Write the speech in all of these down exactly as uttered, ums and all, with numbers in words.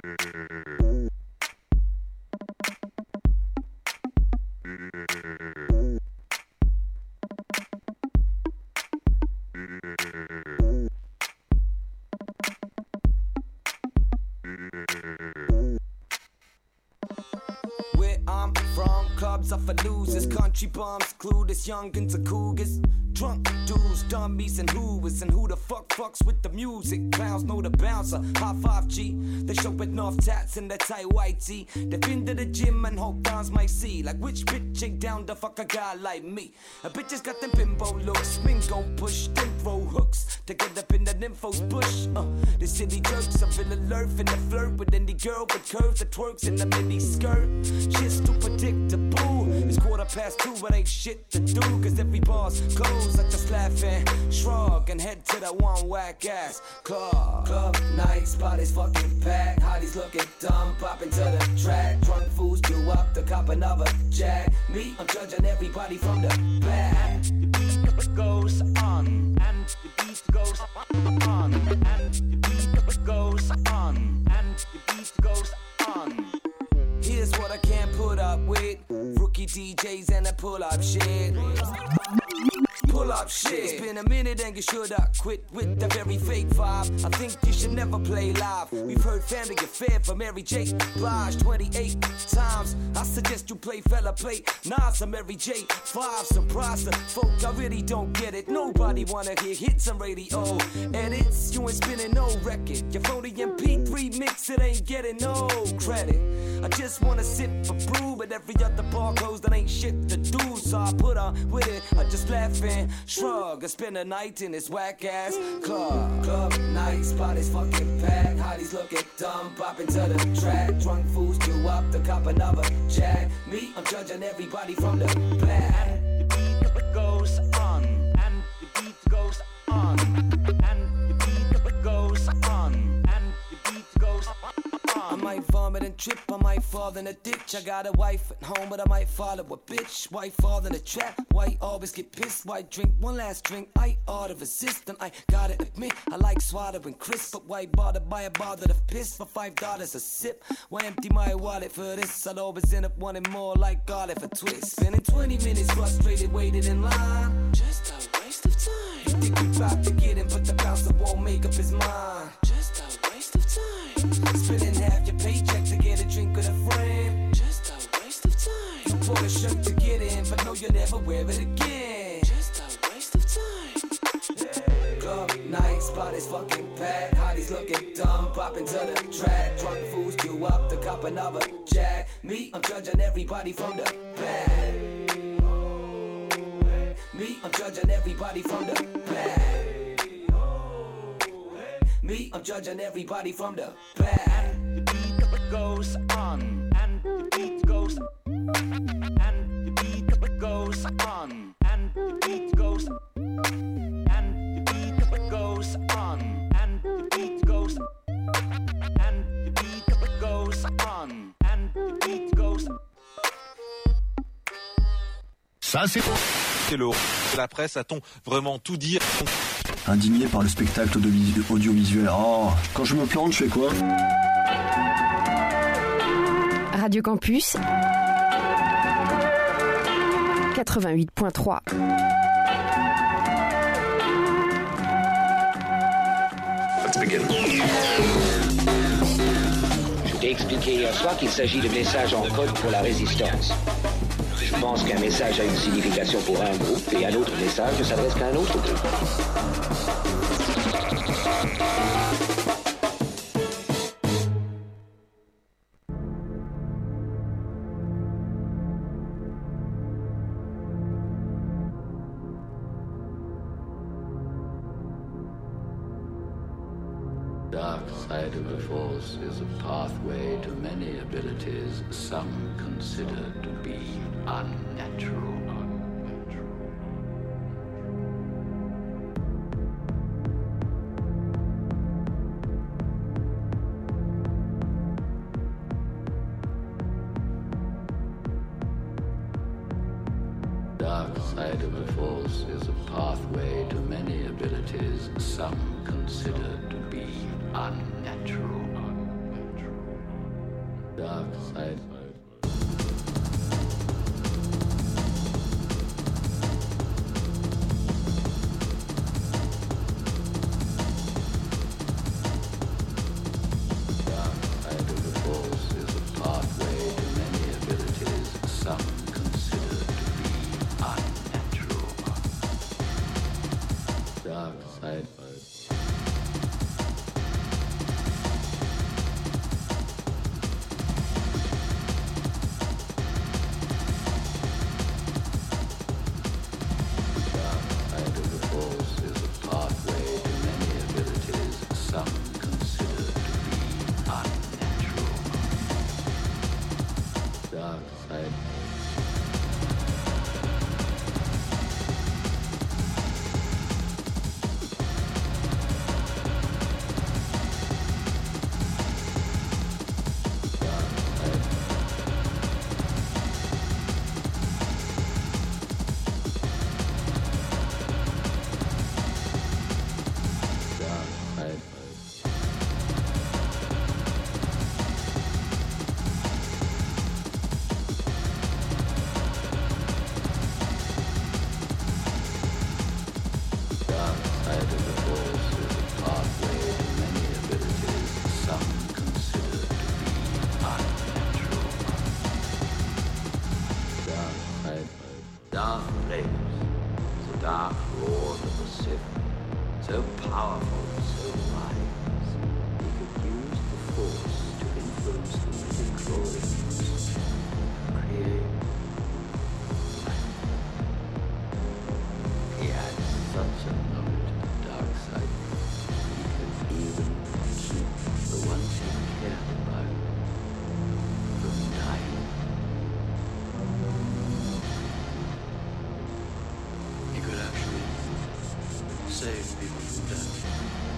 Are for losers, country bums, clueless youngins and cougars. Drunk dudes, dummies and whoas. And who the fuck fucks with the music? Clowns know the bouncer, high five G. They show with enough tats in their tight white tee. They've been to the gym and hope downs might see. Like which bitch ain't down to fuck a guy like me? A bitch has got them bimbo looks. Men gon' push, then throw hooks to get up in the nympho's bush. Uh, the city jerks, I feel alert in the flirt with any girl with curves that twerks in the mini skirt. Shit's too predictable. It's quarter past two, but ain't shit to do. Cause every bar's closed. I just laugh and shrug and head to that one whack ass club. Club night, spot is fucking packed. Hotties looking dumb, pop into the track. Drunk fools do up the cop another jack. Me, I'm judging everybody from the back. The beat goes on, and the beat goes on, and the beat goes on, and the beat goes on. Here's what I can't put up with. Rookie D Js and that pull up shit. Pull up shit. It's been a minute and you should have quit with the very fake vibe. I think you should never play live. We've heard Family Affair from Mary J. Blige twenty-eight times. I suggest you play Fella Play Nas or Mary J. Five. Surprise the folk, I really don't get it. Nobody wanna hear hits on radio edits. You ain't spinning no record. Your phony M P three mix, it ain't getting no credit. I just wanna sip a brew, but every other bar closed, that ain't shit to do. So I put on with it, I just laugh and shrug. I spend a night in this whack ass club. Club night, spot is fucking packed. Hotties looking dumb, pop into the track. Drunk fools do up the cop another jack. Me, I'm judging everybody from the back. The beat goes on, and the beat goes on, and the beat goes on, and the beat goes on. I might vomit and trip, I might fall in a ditch. I got a wife at home, but I might follow a bitch. White fall in a trap, white always get pissed. White drink one last drink, I ought to resist. And I gotta admit, I like swallowing crisp. But why bother buy a bottle of piss for five dollars a sip? Why empty my wallet for this? I'll always end up wanting more like garlic for twist. Spending twenty minutes frustrated, waiting in line. Just a waste of time. You think you about to get in, but the bouncer won't make up his mind. Just a waste of time. Spending half your paycheck to get a drink with a friend. Just a waste of time. You bought a shirt to get in, but know you'll never wear it again. Just a waste of time. Yeah. Club night, spot is fucking packed. Hotties looking dumb, pop into the track. Drunk fools do up the cop another jack. Me, I'm judging everybody from the back. Me, I'm judging everybody from the back. Me, I'm judging everybody from the back. The beat goes on, and the beat goes on, and the beat goes on, and the beat goes on, and the beat goes on, and the beat goes on, and the beat goes on, and the beat goes on. Ça c'est c'est le la presse, a-t-on vraiment tout dire? Indigné par le spectacle audiovisuel. Oh, quand je me plante, je fais quoi? Radio Campus quatre-vingt-huit point trois. Let's begin. Je t'ai expliqué hier soir qu'il s'agit de messages en code pour la résistance. Je pense qu'un message a une signification pour un groupe et un autre message ne s'adresse qu'à un autre groupe. Dark side of the Force is a pathway to many abilities some consider to be unnatural. Dark side of the Force is a pathway to many abilities some consider to be unnatural. unnatural. Dark side. Save people from death.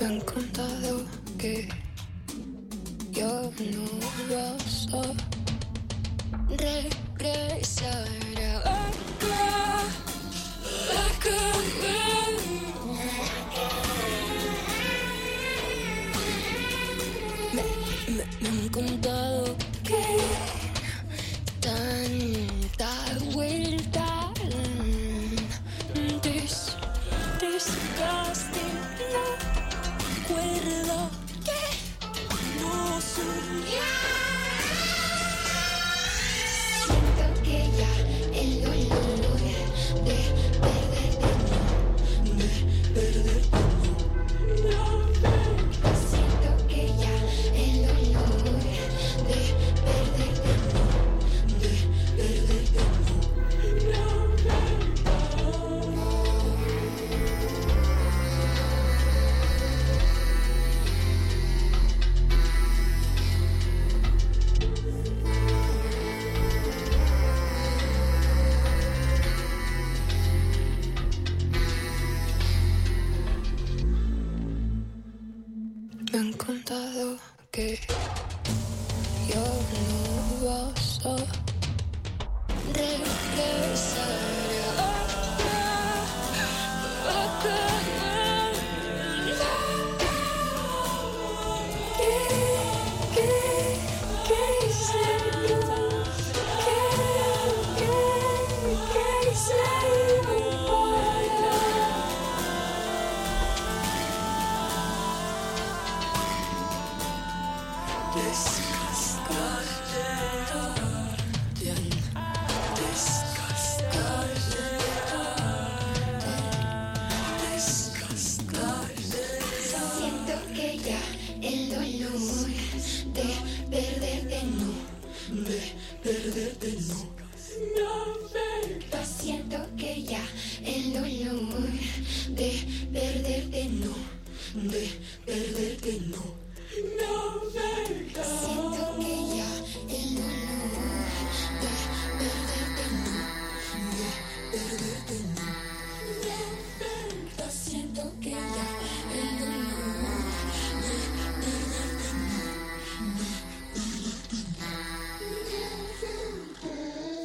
Me han contado que ya no vas a regresar acá, acá. Me, me, me han contado que tanta vuelta, this, disgusting, no recuerdo que no soy. Siento que ya el dolor de perderte no, de perderte no, no. Siento que ya el dolor de perderte no, de perderte no, no, no. Me han contado que ya no vas a regresar acá, acá. ¿Qué, qué, qué hice yo? ¿Qué, qué, qué hice yo? Siento que ya el dolor de perderte no, de perderte no, no. Siento que ya el dolor de perderte no, de perderte no, no. Siento que ya el dolor de perderte no, de perderte no, no. Siento que ya el dolor de perderte no, de perderte no.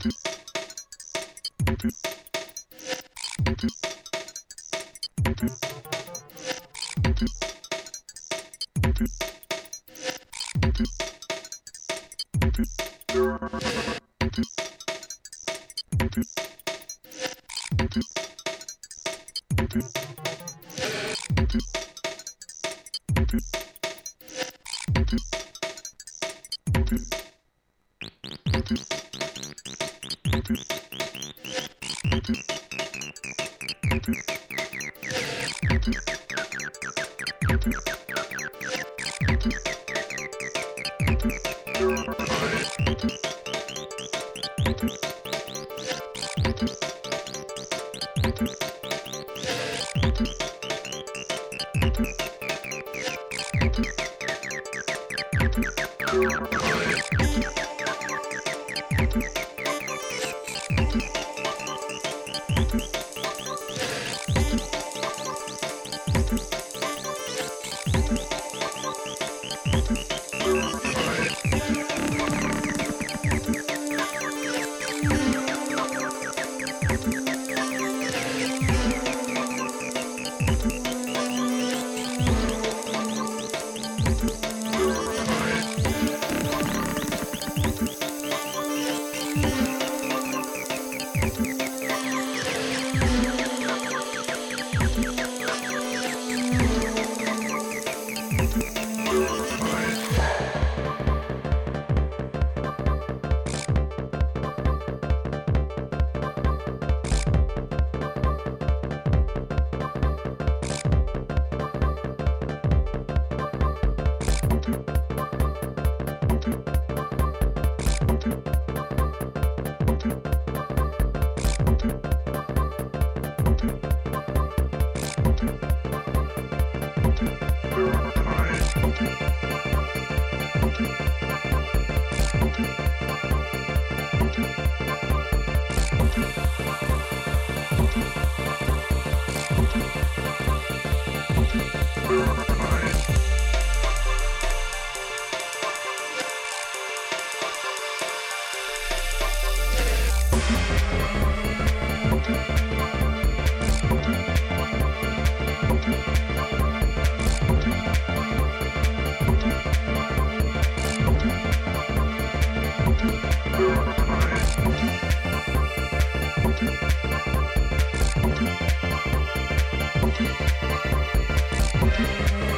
Thank you.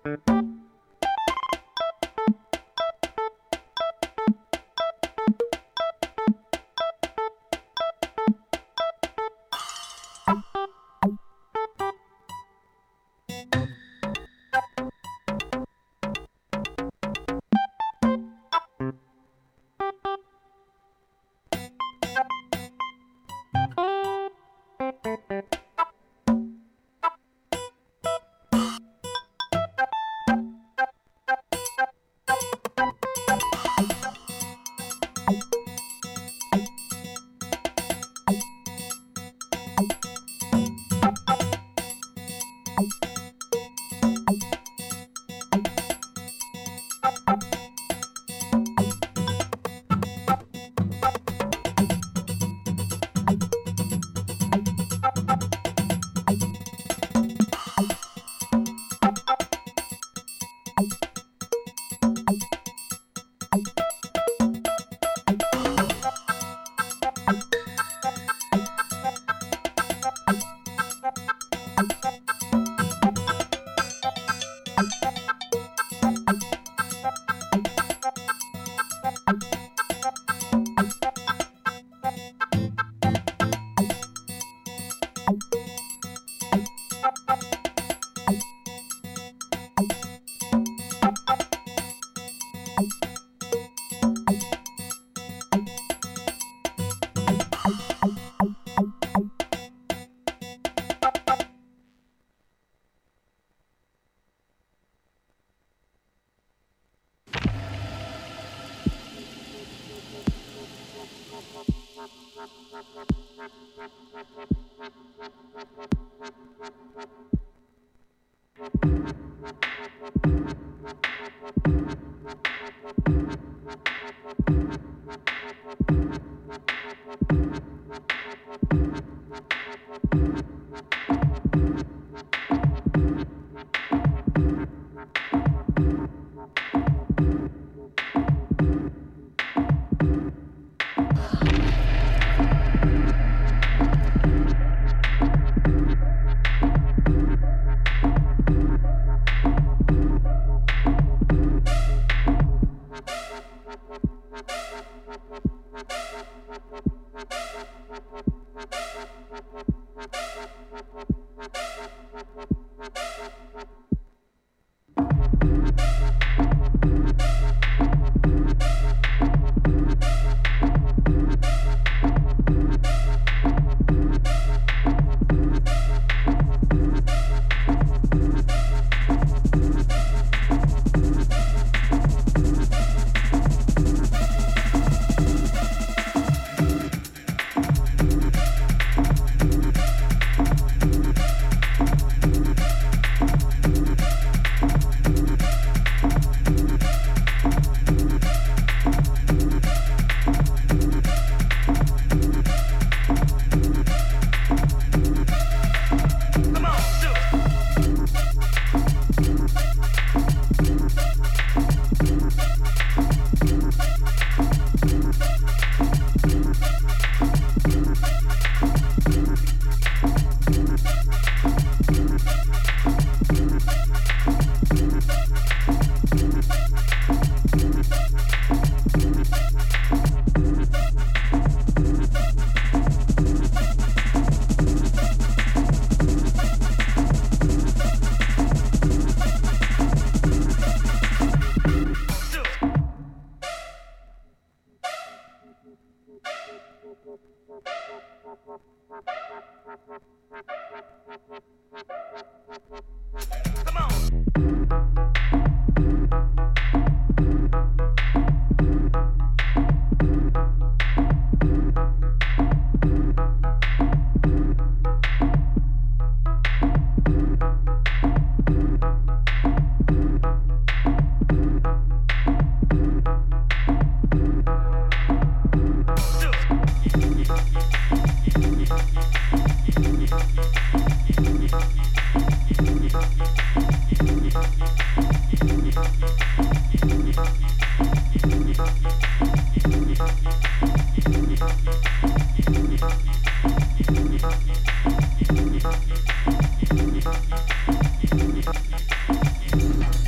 Thank you.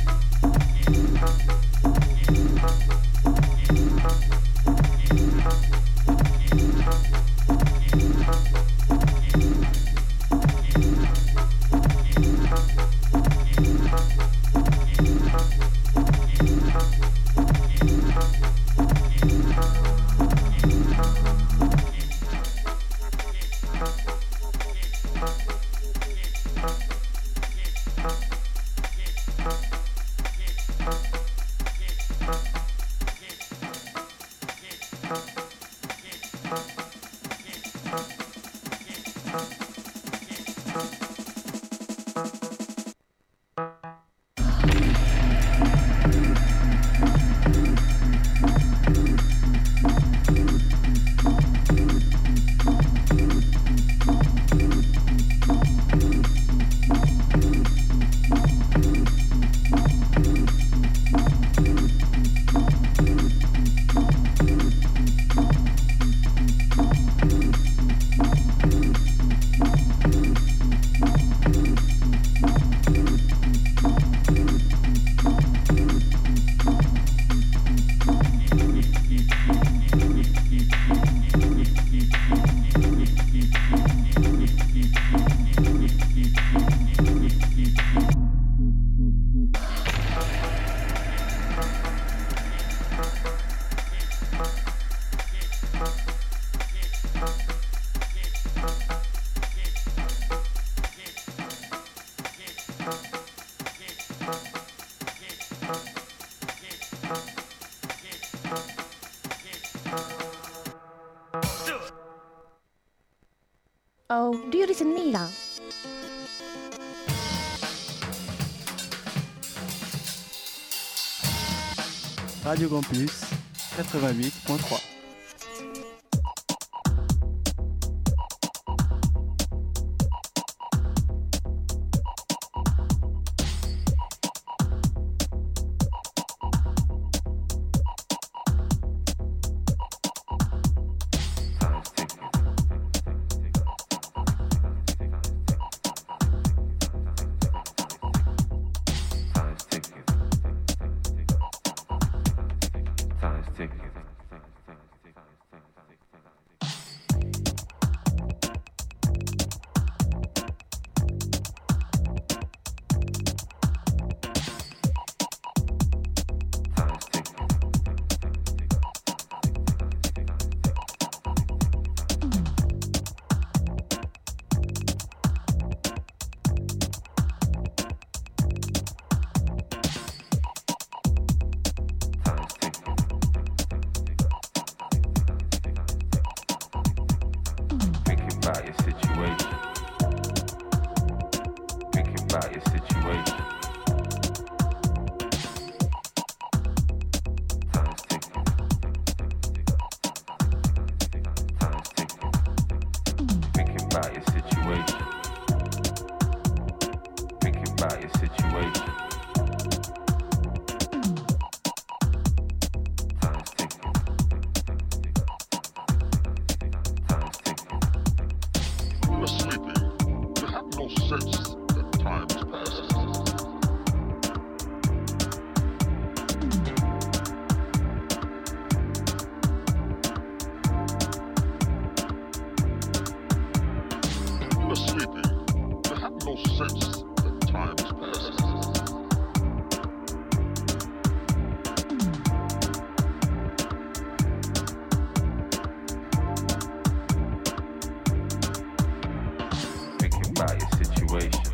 Oh, do you listen me now? Radio Campus quatre-vingt-huit point trois. About your situation.